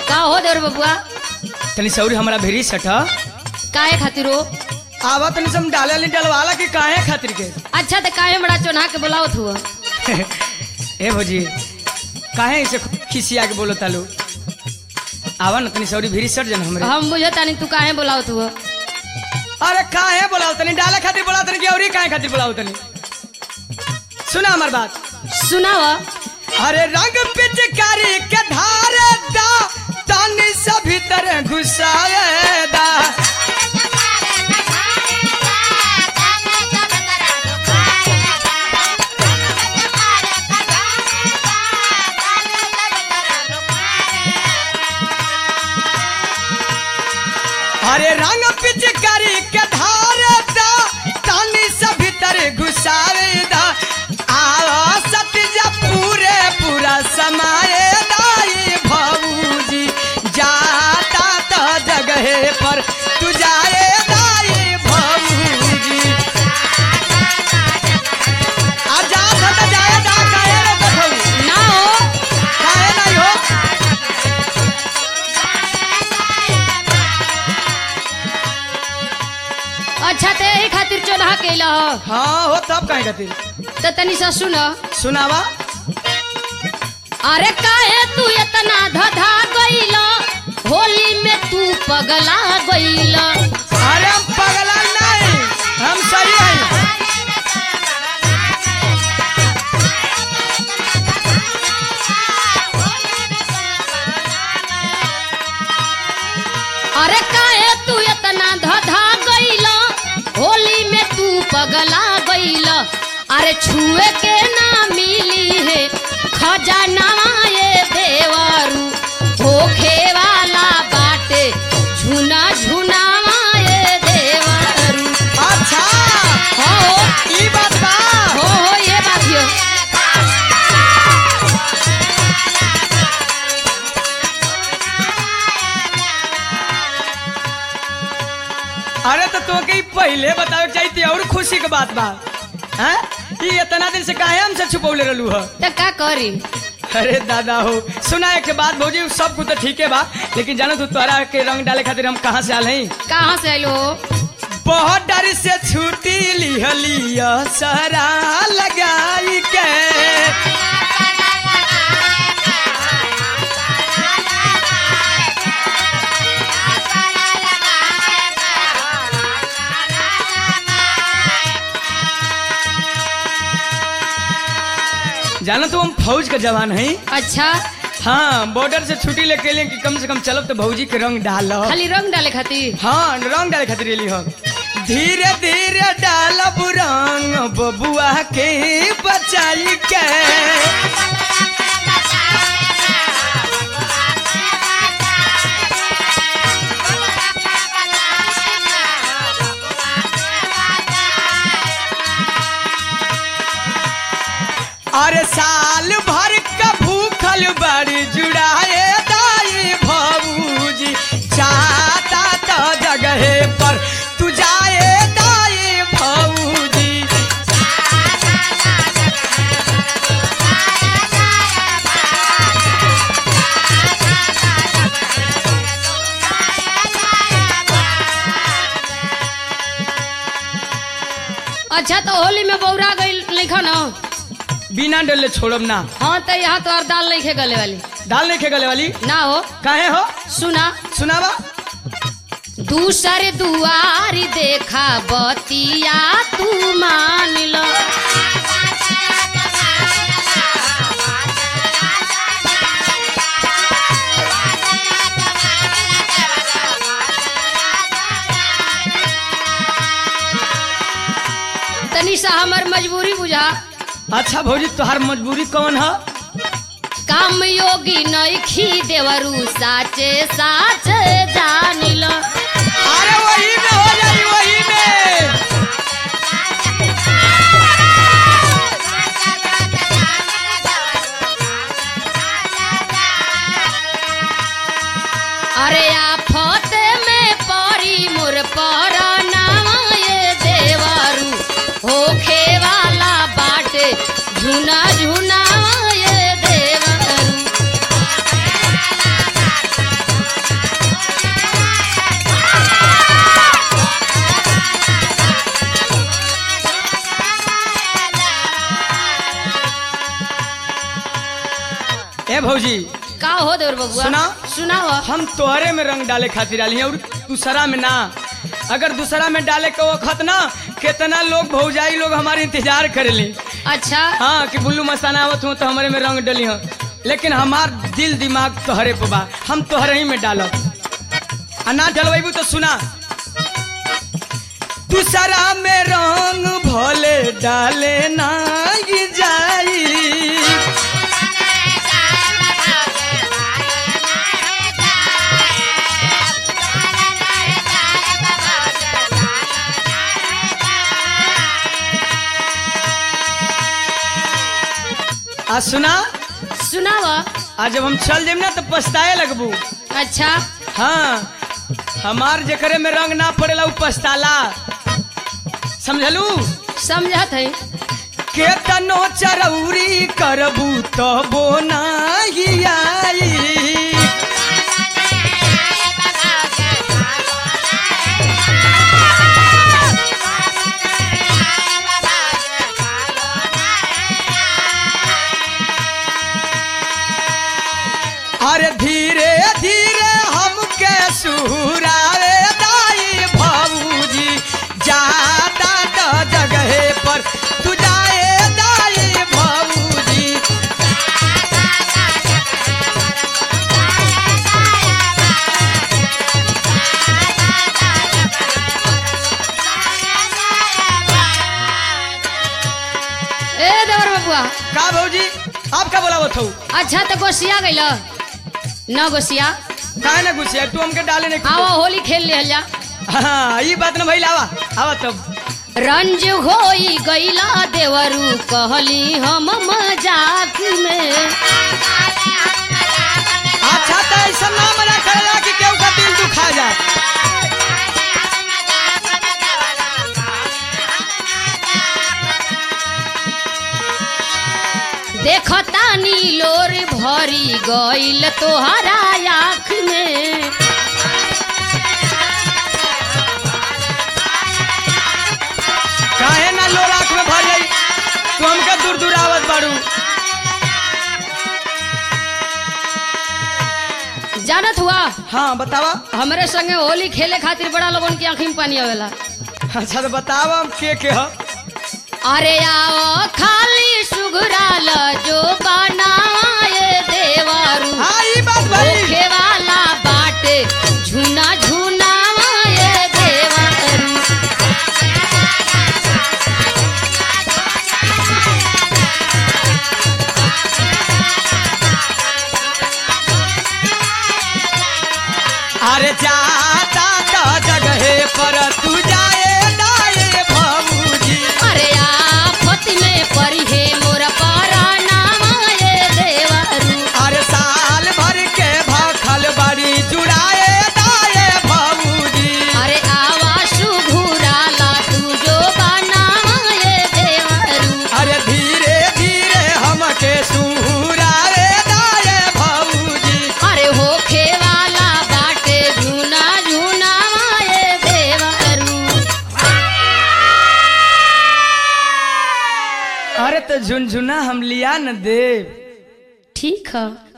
का हो देवर बबुआ तनी सौरी हमारा भेरी सट काहे खातिर हो? आवा तनी सम डाले ली डलवाला की काहे खातिर के अच्छा तो काहे बड़ा चोना के बुलावत हुआ? ए भौजी काहे ऐसे खिसिया के बोलो तालू आवा न तनी सौरी भेरी सट जन हमरे। हम बुझतानी तू काहे बुलावत हुआ? अरे काहे बोलाओ तनी डाले खातिर बोलाओ तनी कि औरी काहे खातिर बोलाओ तनी सुना हमार बात सुनावा। अरे रंग पिचकारी के धारे दा तानी से भीतर घुसाए दा अरे रंग पिचकारी के धारे दा तानी से भीतर घुसाए दा आ सत्य पूरे पूरा समाये दाई भौजी जाता तो जगह पर तू जाए दाई भौजी आ जा तो जाए दा काहे रे देखो ना हो काहे नहीं हो अच्छा ते यही खातिर चोना कैला हो? हाँ हो तब काहे खातिर तो तनी सा सुन। सुनावा। अरे काहे तू इतना धधा गइला होली में तू पगला गइला? अरे हम पगला नहीं हम सही हैं। अरे काहे तू इतना धधा गइला होली में तू पगला गइला? अरे छुए के ना मिली है खजानावा ये देवरू होखे वाला बाटे झुना झुनावा ये देवरू। अच्छा हो ई बात बा हो ये बात यो। अरे तो तोके पहले बतावे चाहिए और खुशी के बात बा हैं ये इतना दिन से काहे हमसे छुपौले रहलू ह तो का करी? अरे दादा हो सुनाए के बाद भौजी सब कुछ तो ठीक है बा लेकिन जानो तू तोरा के रंग डाले खातिर हम कहाँ से आल हई? कहाँ से आइलो? बहुत डर से छुट्टी लिहलिया सहरा लगाई के जानो तो हम फौज का जवान हैं। अच्छा हाँ बॉर्डर से छुट्टी लेके लिए कि कम से कम चलो तो भौजी के रंग डाल खाली रंग डाले खातिर? हाँ रंग डाले खातिर एली हम धीरे धीरे डालब रंग बबुआ के बचाई के अरे साल भर का भूखल बड़ी जुड़ाए दाई भौजी चाहता तो जगह पर तू जाए दाई भौजी। अच्छा तो होली में बौरा गई लिखा ना बिना डले छोड़ब ना। हाँ तो यहाँ तो और दाल नहीं खे गले वाली दाल नहीं खे गले वाली ना हो। काहे हो सुना सुनावा। दूसरे दुआरी देखा बतिया तू मान लो। तनी सा हमार मजबूरी बुझा। अच्छा भौजी तोहार मजबूरी कौन है? काम योगी नइखी देवरू साचे साच जान लो। अरे वही में हो जाई वही में। अरे आफत में परी मोर पर नाये देवरू होखे वाला बाटे झुना झुना ये देवरू। भौजी का हो देवर बबुआ सुना? सुनाओ। हम तोहरे में रंग डाले खातिर आली हैं और दूसरा में ना। अगर दूसरा में डाले के वक्त ना कितना लोग भौजाई लोग हमारे इंतजार करेली। अच्छा हाँ कि बुल्लू मस्ताना आवत हूँ तो हमारे में रंग डली हो, लेकिन हमार दिल दिमाग तोहरे पे बा, हम तोहरे ही में डालब। आ ना डलवेबू तो सुना, दूसरा में रंग भले डाले ना जाई। आ सुना सुनाओ। आज जब हम चल जेम ना तो पछताए लगबू। अच्छा हाँ हमार जेकरे में रंग ना पड़ेला उ पछताला, समझलू? समझत है। केतनो चरौरी करबू तबो नाही आई। अरे धीरे धीरे हमके सुहरावे दाई भौजी, ज्यादा तो जगह पर तू जाए दाई भौजी। ए देवर बबुआ का भौजी आप का बोलावत हो? अच्छा तो गोसिया गइल न गोसिया काहे ना गुस्सा तू हमके डाले नहीं। आओ होली खेल ले जा। हाँ ये बात ना भइल, आवा आवा तब। रंज होई गइला देवरू कहली हम मजाक में। अच्छा तो ऐसा ना मना करेला कि केहू का दिल दुखा जा। देखतानी लोर भरी गइल तोहरा आँख में। काहे ना लोर आँख में भर जाई, तू हमके दूर दूर आवत बाड़ू। जानत हुआ हाँ बतावा। हमरे संगे होली खेले खातिर बड़ा लोगन की आँखी में पानी आवेला। अच्छा तो बतावा हम के ह? अरे आओ खाली सुघराल जो बनाए देवरू। हाँ ये बात भाई। ओखे वाला बाटे झूना झूनाए देवरू। अरे जाता तो जगह पर तू जाए दाए भौजी। अरे आफत में परी है मोरा परानाए देवरू। अरे साल भर के भखल बड़ी जुड़ाए दाए भौजी। अरे आवा सुघुराला तू जो बनाए देवरू। अरे धीरे धीरे हमके सुहरावे दाए भौजी। अरे होखे वाला बाटे झूना झूनाए देवरू। अरे तो झुनझुना हम लिया न देव। ठीक है।